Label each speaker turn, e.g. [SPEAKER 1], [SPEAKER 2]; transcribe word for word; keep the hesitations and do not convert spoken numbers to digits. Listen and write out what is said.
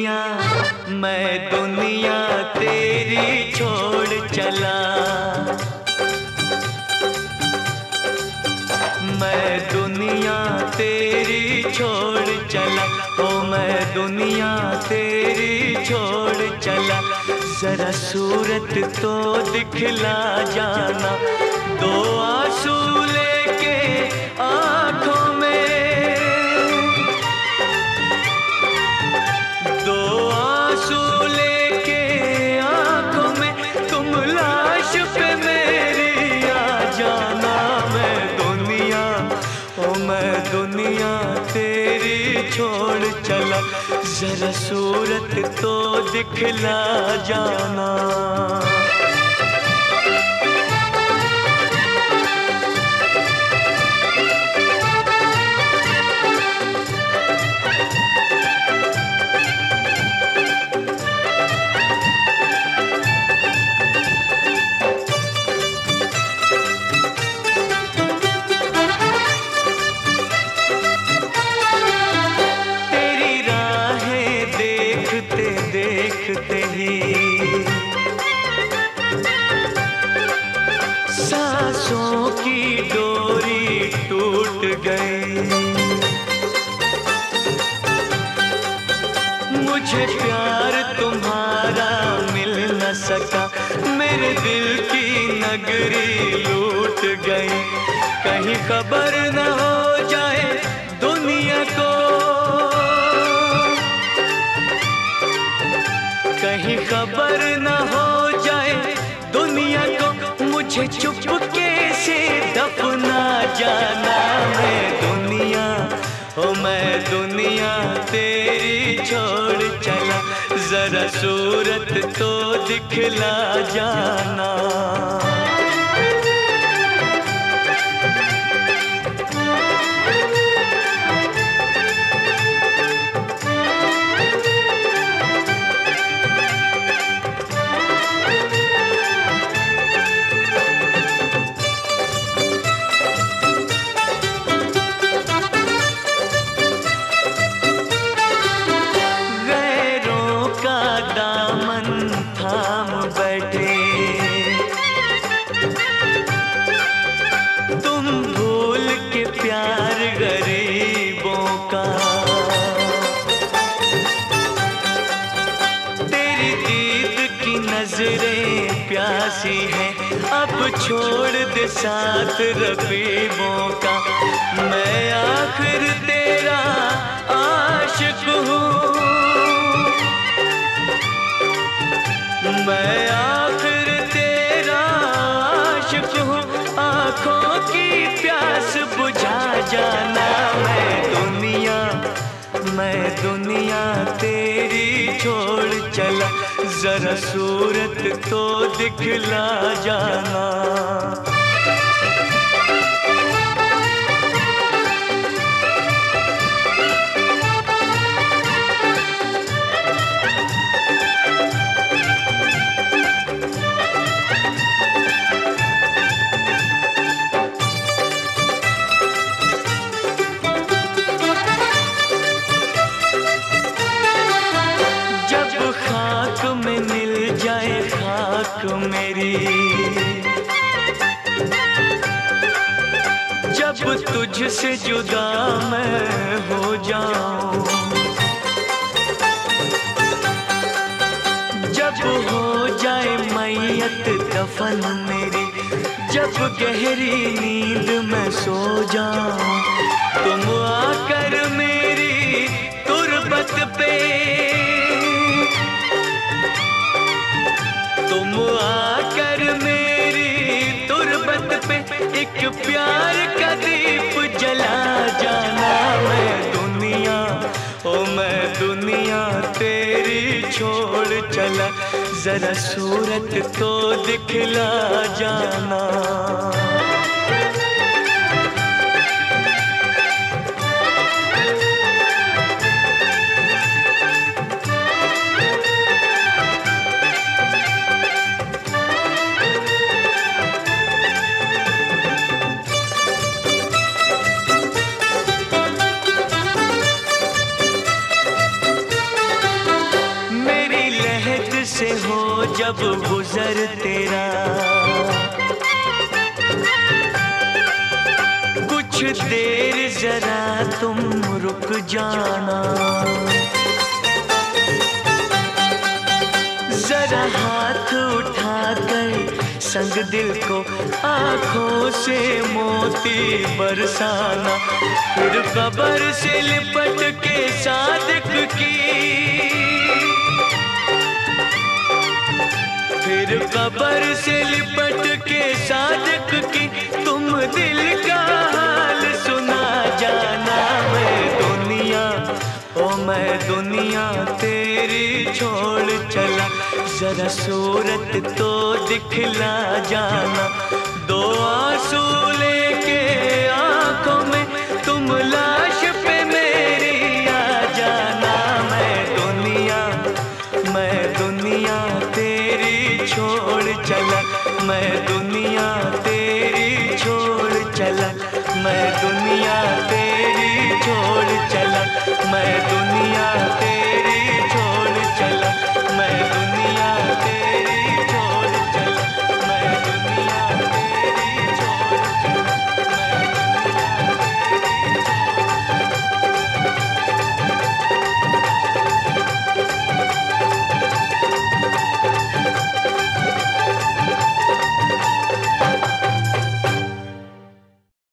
[SPEAKER 1] दुनिया, मैं दुनिया तेरी छोड़ चला। मैं दुनिया तेरी छोड़ चला, ओ मैं दुनिया तेरी छोड़ चला। जरा सूरत तो दिखला जाना, दो आंसू लेके आंखों में, दो आंसू लेके आंखों में, तुम लाश पे मेरी आ जाना। मैं दुनिया, ओ मैं दुनिया तेरी छोड़ चला, जरा सूरत तो दिखला जाना। देखते ही सांसों की डोरी टूट गई। मुझे प्यार तुम्हारा मिल न सका, मेरे दिल की नगरी लूट गई। कहीं खबर न हो जाए दुनिया को, कहीं खबर न हो जाए दुनिया को, मुझे चुपके से दफना जाना। मैं दुनिया, ओ मैं दुनिया तेरी छोड़ चला, जरा सूरत तो दिखला जाना। थाम बैठे तुम भूल के प्यार गरीबों का, तेरी दीद की नजरें प्यासी हैं, अब छोड़ दे साथ रकीबों का। मैं आखिर तेरा आशिक हूँ, मैं आखिर तेरा आशिक हूँ, आँखों की प्यास बुझा जाना। मैं दुनिया, मैं दुनिया तेरी छोड़ चला, जरा सूरत तो दिखला जाना। खाक में मिल जाए खाक मेरी, जब तुझसे जुदा मैं हो जाऊं, जब हो जाए मैयत दफन मेरी, जब गहरी नींद में सो जाऊं, तुम आकर मेरी तुरबत पे, तुम आकर मेरी तुरबत पे एक प्यार का दीप जला जाना। मैं दुनिया, ओ मैं दुनिया तेरी छोड़ चला, जरा सूरत तो दिखला जाना। जब गुजर तेरा। कुछ देर जरा तुम रुक जाना, जरा हाथ उठाकर संग दिल को आंखों से मोती बरसाना। फिर कब्र से लिपट के सादिक की, फिर कब्र से लिपट के सादिक की तुम दिल का हाल सुना जाना। मैं दुनिया, ओ मैं दुनिया तेरी छोड़ चला, जरा सूरत तो दिखला जाना। दो आंसू लेके आंखों में तुम लाश पे मेरी आ जाना। मैं दुनिया, मैं दुनिया तेरी छोड़ चला, मैं दुनिया तेरी छोड़ चला, मैं दुनिया तेरी छोड़ चला, मैं